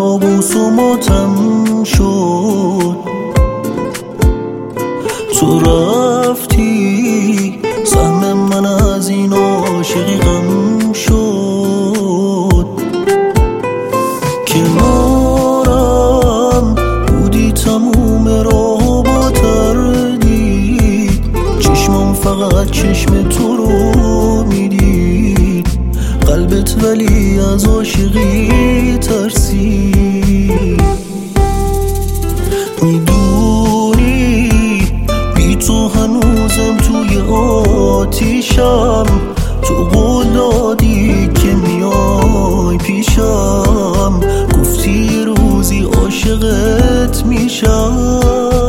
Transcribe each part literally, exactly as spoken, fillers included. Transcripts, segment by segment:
کابوس و ماتم شد. تو رفتی سهم من از این عاشقی غم شد. کنارم بودی تموم راه با تردید، چشمم فقط چشم تو رو میدید، قلبت ولی از عاشقی ترسید. میدونی بی تو هنوزم توی آتیشم، تو قول دادی که میای پیشم، گفتی یه روزی عاشقت میشم.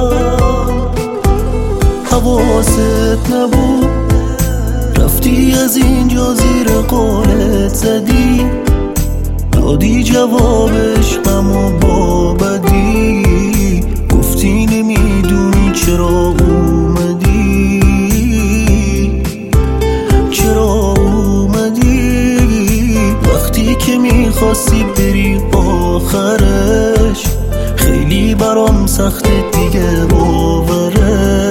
حواست نبود رفتی از اینجا زیر قولت زدی، دادی جوابش غم و با بدی، گفتی نمیدونی چرا اومدی، چرا اومدی وقتی که میخواستی بری آخرش. خیلی برام سخته دیگه باورش.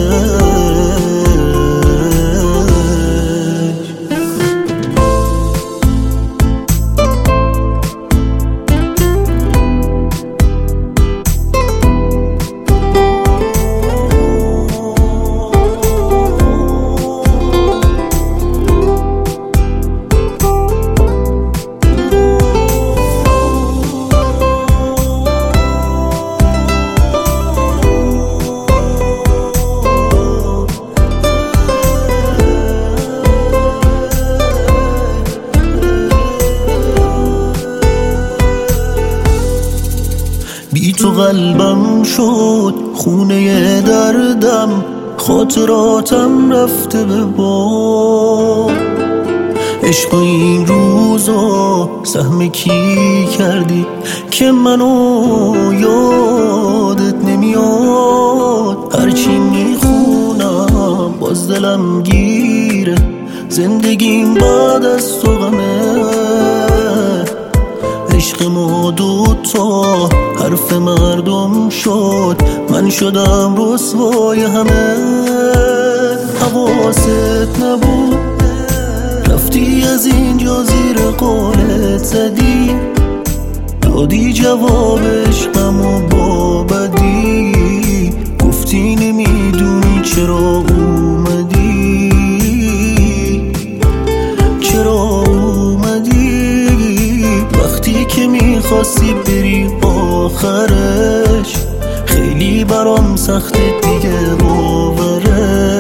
بی تو قلبم شد خونه دردم، خاطراتم رفته به باد. عشق این روزا سهم کی کردی که منو یادت نمیاد. هرچی میخونم باز دلم گیره، زندگیم بعد از تو غمه. عشق ما دوتا حرف مردم شد، من شدم رسوای همه. حواست نبود رفتی از اینجا زیر قولت زدی، دادی جوابش غم و با بدی، گفتی نمیدونی چرا اومدی، چرا اومدی وقتی که میخواستی بری آخرش. خیلی برام سخته دیگه باورش.